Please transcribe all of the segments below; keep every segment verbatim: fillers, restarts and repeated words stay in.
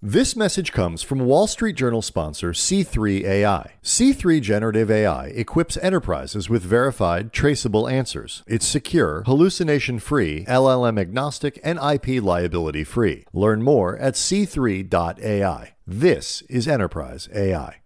This message comes from Wall Street Journal sponsor C three A I. C three Generative A I equips enterprises with verified, traceable answers. It's secure, hallucination-free, L L M-agnostic, and I P liability-free. Learn more at c three dot a i. This is Enterprise A I.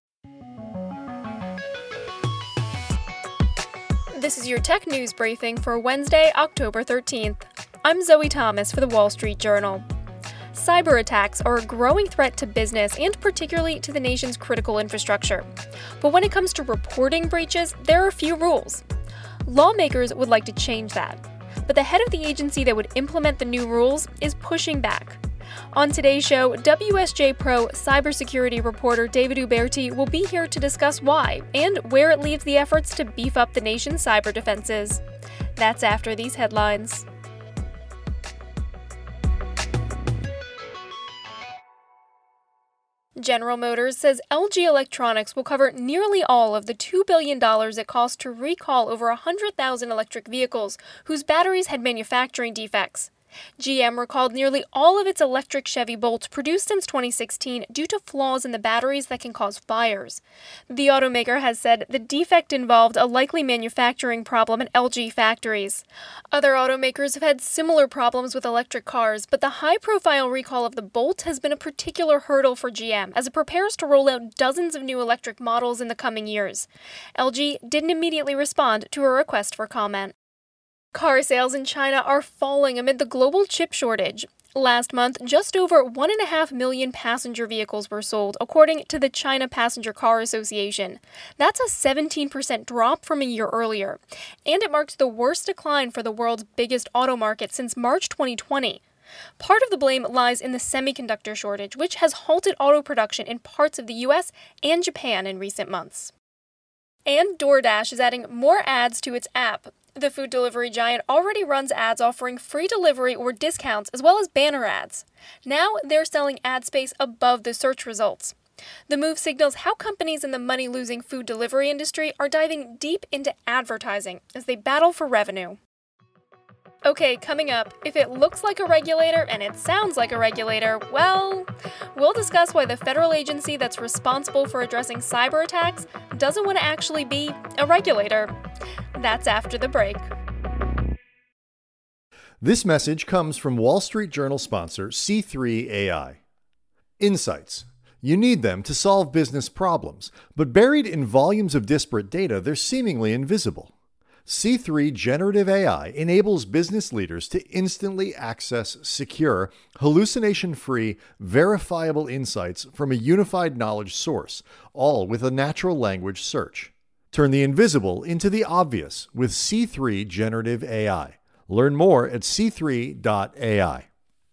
This is your tech news briefing for Wednesday, October thirteenth. I'm Zoe Thomas for the Wall Street Journal. Cyber attacks are a growing threat to business and particularly to the nation's critical infrastructure. But when it comes to reporting breaches, there are a few rules. Lawmakers would like to change that, but the head of the agency that would implement the new rules is pushing back. On today's show, W S J Pro cybersecurity reporter David Uberti will be here to discuss why and where it leaves the efforts to beef up the nation's cyber defenses. That's after these headlines. General Motors says L G Electronics will cover nearly all of the two billion dollars it costs to recall over one hundred thousand electric vehicles whose batteries had manufacturing defects. G M recalled nearly all of its electric Chevy Bolts produced since twenty sixteen due to flaws in the batteries that can cause fires. The automaker has said the defect involved a likely manufacturing problem at L G factories. Other automakers have had similar problems with electric cars, but the high-profile recall of the Bolt has been a particular hurdle for G M as it prepares to roll out dozens of new electric models in the coming years. L G didn't immediately respond to a request for comment. Car sales in China are falling amid the global chip shortage. Last month, just over one point five million passenger vehicles were sold, according to the China Passenger Car Association. That's a seventeen percent drop from a year earlier, and it marks the worst decline for the world's biggest auto market since March twenty twenty. Part of the blame lies in the semiconductor shortage, which has halted auto production in parts of the U S and Japan in recent months. And DoorDash is adding more ads to its app. The food delivery giant already runs ads offering free delivery or discounts, as well as banner ads. Now they're selling ad space above the search results. The move signals how companies in the money-losing food delivery industry are diving deep into advertising as they battle for revenue. Okay, coming up, if it looks like a regulator and it sounds like a regulator, well, we'll discuss why the federal agency that's responsible for addressing cyber attacks doesn't want to actually be a regulator. That's after the break. This message comes from Wall Street Journal sponsor C three A I. Insights. You need them to solve business problems, but buried in volumes of disparate data, they're seemingly invisible. C three Generative A I enables business leaders to instantly access secure, hallucination-free, verifiable insights from a unified knowledge source, all with a natural language search. Turn the invisible into the obvious with C three Generative A I. Learn more at c three dot a i.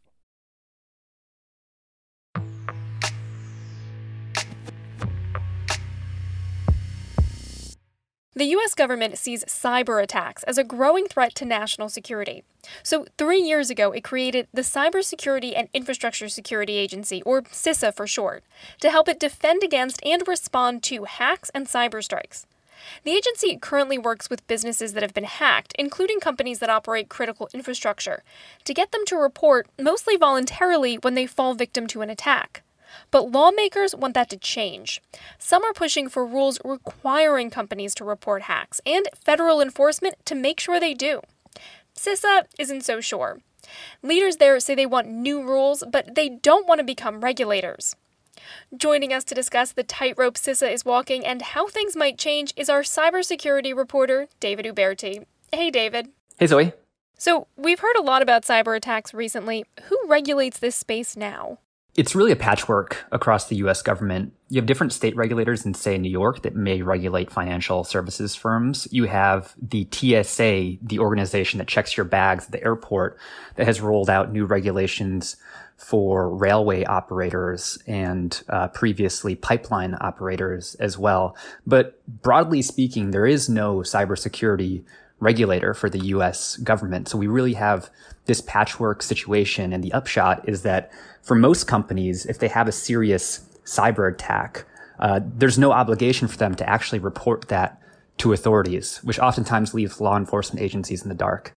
The U S government sees cyber attacks as a growing threat to national security. So three years ago, it created the Cybersecurity and Infrastructure Security Agency, or CISA for short, to help it defend against and respond to hacks and cyber strikes. The agency currently works with businesses that have been hacked, including companies that operate critical infrastructure, to get them to report, mostly voluntarily, when they fall victim to an attack. But lawmakers want that to change. Some are pushing for rules requiring companies to report hacks and federal enforcement to make sure they do. CISA isn't so sure. Leaders there say they want new rules, but they don't want to become regulators. Joining us to discuss the tightrope CISA is walking and how things might change is our cybersecurity reporter, David Uberti. Hey, David. Hey, Zoe. So, we've heard a lot about cyber attacks recently. Who regulates this space now? It's really a patchwork across the U S government. You have different state regulators in, say, New York that may regulate financial services firms. You have the T S A, the organization that checks your bags at the airport, that has rolled out new regulations for railway operators and uh, previously pipeline operators as well. But broadly speaking, there is no cybersecurity regulator for the U S government. So we really have this patchwork situation. And the upshot is that for most companies, if they have a serious cyber attack, uh, there's no obligation for them to actually report that to authorities, which oftentimes leaves law enforcement agencies in the dark.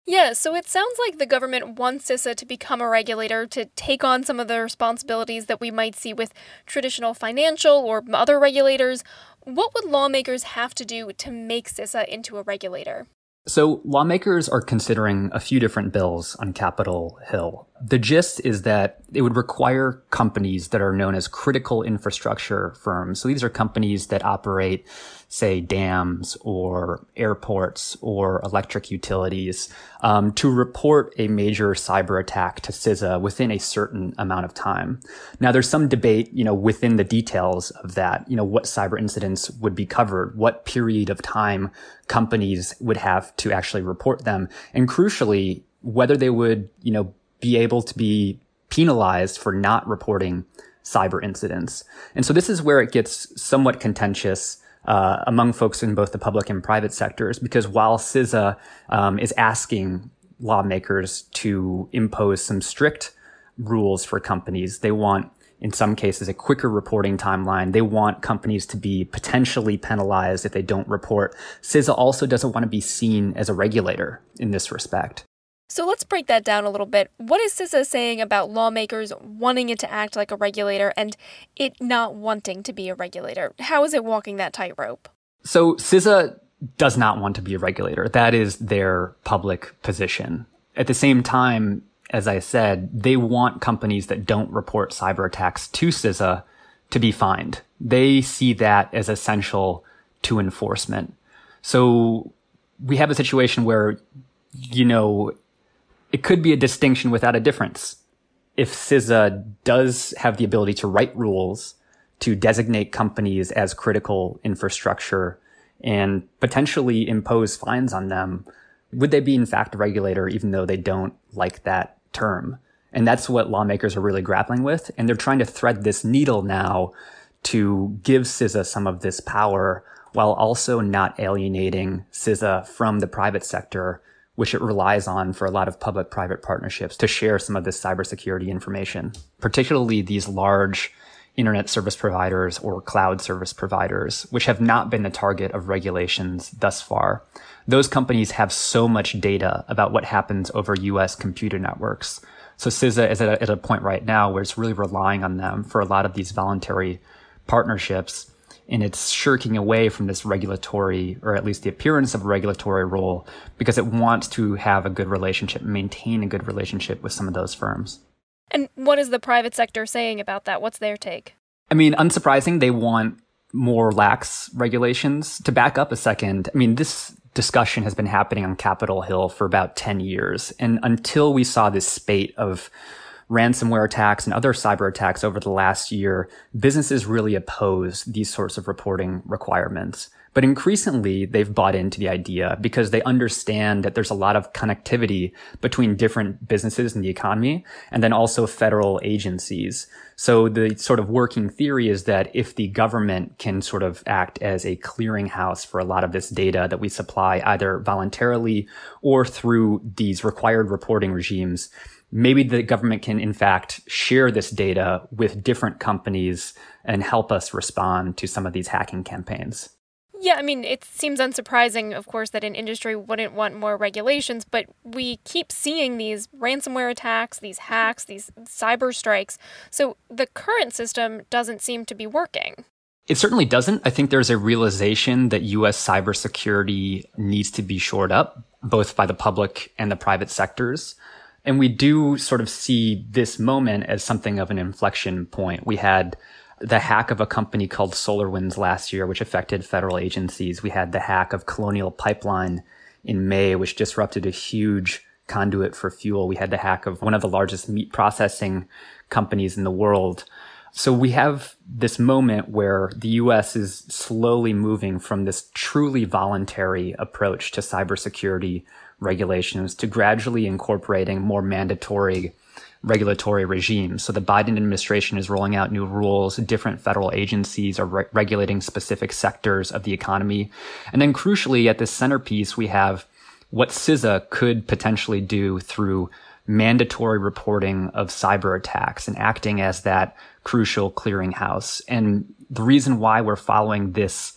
Yeah, so it sounds like the government wants CISA to become a regulator, to take on some of the responsibilities that we might see with traditional financial or other regulators. What would lawmakers have to do to make CISA into a regulator? So lawmakers are considering a few different bills on Capitol Hill. The gist is that it would require companies that are known as critical infrastructure firms. So these are companies that operate, say, dams or airports or electric utilities, um, to report a major cyber attack to CISA within a certain amount of time. Now, there's some debate, you know, within the details of that, you know, what cyber incidents would be covered, what period of time companies would have to actually report them, and crucially, whether they would, you know, be able to be penalized for not reporting cyber incidents. And so this is where it gets somewhat contentious uh, among folks in both the public and private sectors, because while CISA um, is asking lawmakers to impose some strict rules for companies, they want, in some cases, a quicker reporting timeline. They want companies to be potentially penalized if they don't report. CISA also doesn't want to be seen as a regulator in this respect. So let's break that down a little bit. What is CISA saying about lawmakers wanting it to act like a regulator and it not wanting to be a regulator? How is it walking that tightrope? So CISA does not want to be a regulator. That is their public position. At the same time, as I said, they want companies that don't report cyber attacks to CISA to be fined. They see that as essential to enforcement. So we have a situation where, you know, it could be a distinction without a difference. If CISA does have the ability to write rules to designate companies as critical infrastructure and potentially impose fines on them, would they be in fact a regulator even though they don't like that term? And that's what lawmakers are really grappling with. And they're trying to thread this needle now to give CISA some of this power while also not alienating CISA from the private sector, which it relies on for a lot of public-private partnerships to share some of this cybersecurity information, particularly these large internet service providers or cloud service providers, which have not been the target of regulations thus far. Those companies have so much data about what happens over U S computer networks. So CISA is at a, at a point right now where it's really relying on them for a lot of these voluntary partnerships. And it's shirking away from this regulatory, or at least the appearance of a regulatory role, because it wants to have a good relationship, maintain a good relationship with some of those firms. And what is the private sector saying about that? What's their take? I mean, unsurprising, they want more lax regulations. To back up a second, I mean, this discussion has been happening on Capitol Hill for about ten years. And until we saw this spate of ransomware attacks and other cyber attacks over the last year, businesses really oppose these sorts of reporting requirements. But increasingly, they've bought into the idea because they understand that there's a lot of connectivity between different businesses in the economy and then also federal agencies. So the sort of working theory is that if the government can sort of act as a clearinghouse for a lot of this data that we supply either voluntarily or through these required reporting regimes, maybe the government can, in fact, share this data with different companies and help us respond to some of these hacking campaigns. Yeah, I mean, it seems unsurprising, of course, that an industry wouldn't want more regulations, but we keep seeing these ransomware attacks, these hacks, these cyber strikes. So the current system doesn't seem to be working. It certainly doesn't. I think there's a realization that U S cybersecurity needs to be shored up, both by the public and the private sectors. And we do sort of see this moment as something of an inflection point. We had the hack of a company called SolarWinds last year, which affected federal agencies. We had the hack of Colonial Pipeline in May, which disrupted a huge conduit for fuel. We had the hack of one of the largest meat processing companies in the world. So we have this moment where the U S is slowly moving from this truly voluntary approach to cybersecurity regulations to gradually incorporating more mandatory regulatory regimes. So the Biden administration is rolling out new rules. Different federal agencies are re- regulating specific sectors of the economy. And then crucially, at this centerpiece, we have what CISA could potentially do through mandatory reporting of cyber attacks and acting as that crucial clearinghouse. And the reason why we're following this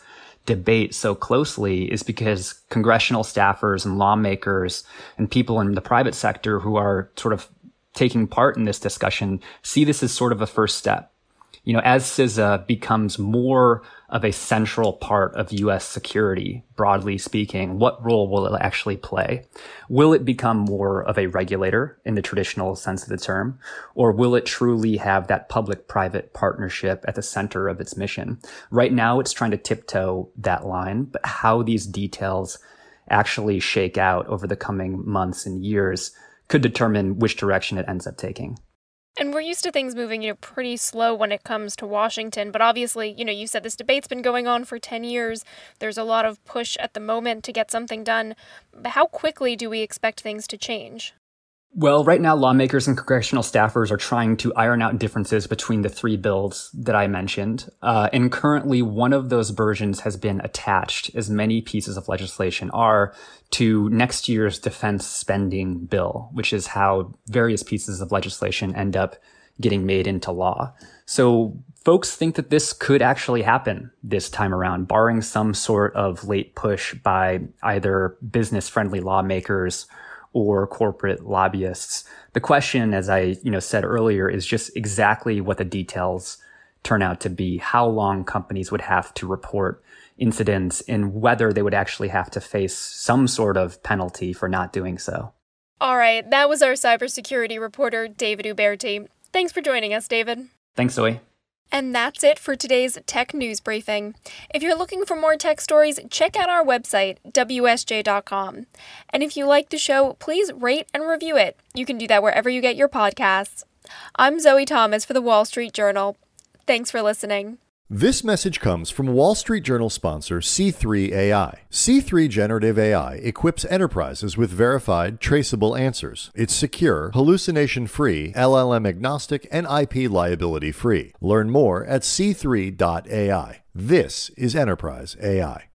debate so closely is because congressional staffers and lawmakers and people in the private sector who are sort of taking part in this discussion see this as sort of a first step. You know, as C I S A becomes more of a central part of U S security, broadly speaking, what role will it actually play? Will it become more of a regulator in the traditional sense of the term? Or will it truly have that public-private partnership at the center of its mission? Right now, it's trying to tiptoe that line, but how these details actually shake out over the coming months and years could determine which direction it ends up taking. And we're used to things moving, you know, pretty slow when it comes to Washington. But obviously, you know, you said this debate's been going on for ten years. There's a lot of push at the moment to get something done. But how quickly do we expect things to change? Well, right now, lawmakers and congressional staffers are trying to iron out differences between the three bills that I mentioned. Uh, and currently, one of those versions has been attached, as many pieces of legislation are, to next year's defense spending bill, which is how various pieces of legislation end up getting made into law. So folks think that this could actually happen this time around, barring some sort of late push by either business-friendly lawmakers or corporate lobbyists. The question, as I you know said earlier, is just exactly what the details turn out to be, how long companies would have to report incidents, and whether they would actually have to face some sort of penalty for not doing so. All right, that was our cybersecurity reporter, David Uberti. Thanks for joining us, David. Thanks, Zoe. And that's it for today's Tech News Briefing. If you're looking for more tech stories, check out our website, W S J dot com. And if you like the show, please rate and review it. You can do that wherever you get your podcasts. I'm Zoe Thomas for the Wall Street Journal. Thanks for listening. This message comes from Wall Street Journal sponsor C three A I. C three Generative A I equips enterprises with verified, traceable answers. It's secure, hallucination-free, L L M-agnostic, and I P liability-free. Learn more at C three dot A I. This is Enterprise A I.